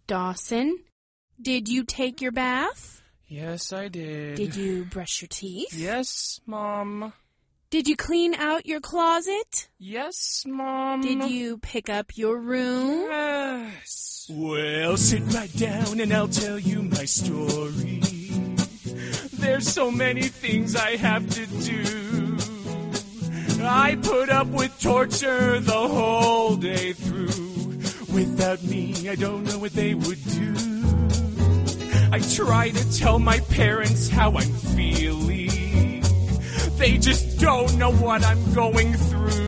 Dawson, did you take your bath? Yes, I did. Did you brush your teeth? Yes, Mom. Did you clean out your closet? Yes, Mom. Did you pick up your room? Yes. Well, sit right down and I'll tell you my story. There's so many things I have to do. I put up with torture the whole day through. Without me, I don't know what they would do. I try to tell my parents how I'm feeling. They just don't know what I'm going through.